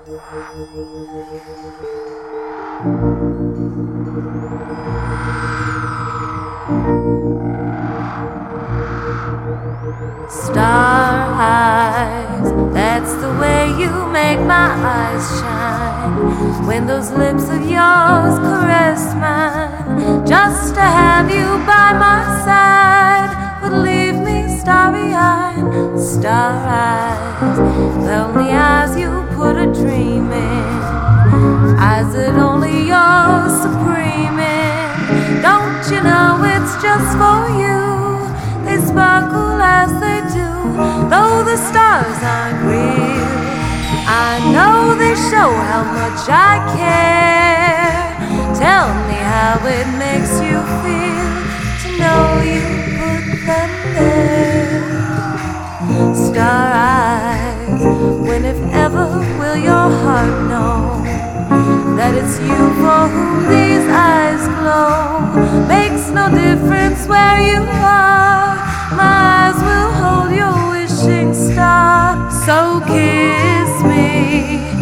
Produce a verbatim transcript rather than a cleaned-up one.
Star eyes, that's the way you make my eyes shine. When those lips of yours caress mine, just to have you by my side would leave me starry-eyed. Star eyes, the only eyes you put a dream in, eyes that only you're supreme in. Don't you know it's just for you? They sparkle as they do, though the stars aren't real. I know they show how much I care. Tell me how it makes you feel to know you put them there. Star eyes, when if ever will your heart know that it's you for whom these eyes glow? Makes no difference where you are, my eyes will hold your wishing star. So kiss me